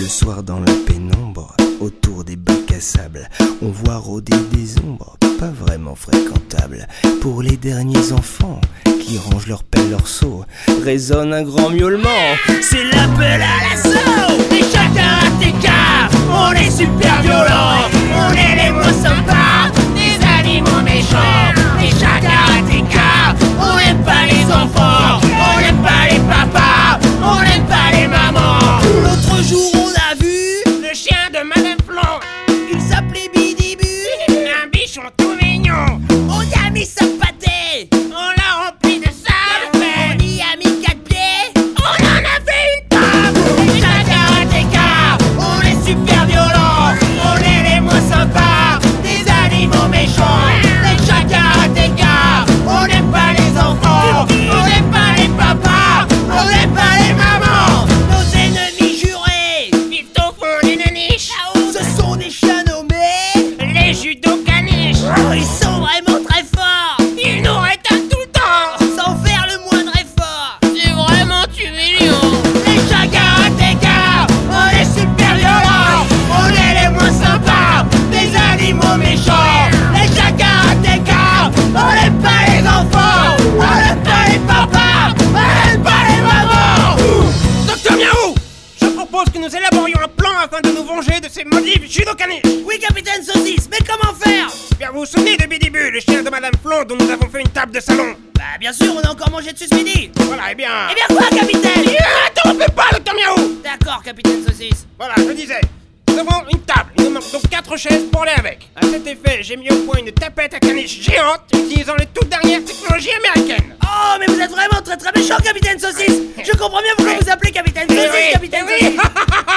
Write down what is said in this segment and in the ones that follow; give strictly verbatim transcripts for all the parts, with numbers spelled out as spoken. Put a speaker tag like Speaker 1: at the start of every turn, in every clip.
Speaker 1: Le soir dans la pénombre, autour des bacs à sable, on voit rôder des ombres pas vraiment fréquentables. Pour les derniers enfants qui rangent leur pelle, leur seau, résonne un grand miaulement. C'est l'appel à l'assaut.
Speaker 2: Les Karatéka, on est super violents, on est les moins sympas, des animaux méchants. Les Karatéka, on n'aime pas les enfants, on n'aime pas les papas, on n'aime pas les mamans.
Speaker 3: L'autre jour on a vu
Speaker 2: le chien de Madame Flan,
Speaker 3: il s'appelait Bidibu,
Speaker 2: un bichon tout mignon.
Speaker 3: on y a mis sa pâtée,
Speaker 2: On l'a rempli de sable,
Speaker 3: on y a mis quatre pieds,
Speaker 2: on en a fait une table. Les Karatéka, on est super violents, on est les moins sympas, des animaux méchants. Les Karatéka, on n'aime pas les enfants, on n'aime pas les papas, on n'aime pas les mamans.
Speaker 3: nos ennemis jurés,
Speaker 2: Vivent au fond d'une niche,
Speaker 3: ce sont des chiens nommés,
Speaker 2: les judo caniches,
Speaker 3: oh, ils sont vraiment très forts,
Speaker 2: ils nous rétalent tout le temps.
Speaker 3: sans faire le moindre effort.
Speaker 2: C'est vraiment humiliant. Les Karatéka, on est super violents, on est les moins sympas, des animaux méchants. Les Karatéka, on n'aime pas les enfants, on n'aime pas les papas, on n'aime pas les mamans. Docteur Miaou, je propose que nous élaborions un plan afin de nous venger de ces maudits judokaniches.
Speaker 3: Oui, capitaine Saucisse, mais comment faire?
Speaker 2: Bien, vous vous souvenez de Bidibu, le chien de Madame Flon dont nous avons fait une table de salon?
Speaker 3: Bah bien sûr, on a encore mangé dessus ce midi.
Speaker 2: Voilà, eh bien...
Speaker 3: Eh bien quoi, capitaine?
Speaker 2: Ah, interrompez pas, Docteur Miaou.
Speaker 3: D'accord, capitaine Saucisse.
Speaker 2: Voilà, je disais, nous avons une table, il nous manque donc quatre chaises pour aller avec. À cet effet, j'ai mis au point une tapette à caniche géante utilisant les toutes dernières technologies américaines.
Speaker 3: Oh, mais vous êtes vraiment très très méchant, capitaine Saucisse. Je comprends bien pourquoi vous appelez capitaine Saucisse,
Speaker 2: Eh oui,
Speaker 3: capitaine
Speaker 2: eh oui.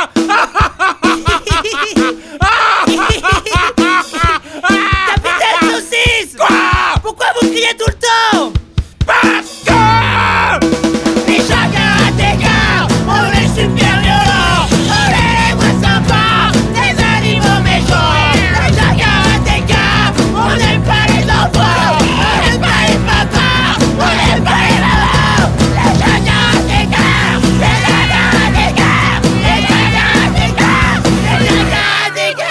Speaker 3: Saucisse. Capitaine Saucisse.
Speaker 2: Quoi?
Speaker 3: Pourquoi vous criez tout le temps?
Speaker 2: Parce que les Karatéka, on est super violents, on est les moins sympas, des animaux méchants. Les Karatéka, on n'aime pas les enfants, on n'aime pas les papas, on n'aime pas les mamans. Les Karatéka, les Karatéka, les Karatéka, les Karatéka.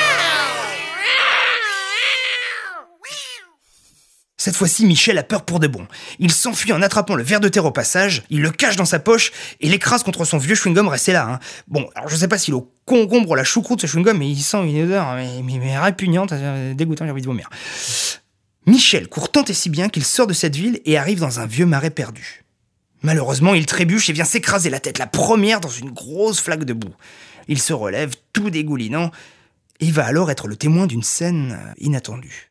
Speaker 4: Cette fois-ci, Michel a peur pour de bon. Il s'enfuit en attrapant le ver de terre au passage, il le cache dans sa poche et l'écrase contre son vieux chewing-gum resté là. Hein. Bon, alors je sais pas s'il est au concombre ou à la choucroute ce chewing-gum, mais il sent une odeur mais, mais, mais répugnante, dégoûtant, j'ai envie de vomir. Michel court tant et si bien qu'il sort de cette ville et arrive dans un vieux marais perdu. Malheureusement, il trébuche et vient s'écraser la tête la première dans une grosse flaque de boue. Il se relève, tout dégoulinant, et va alors être le témoin d'une scène inattendue.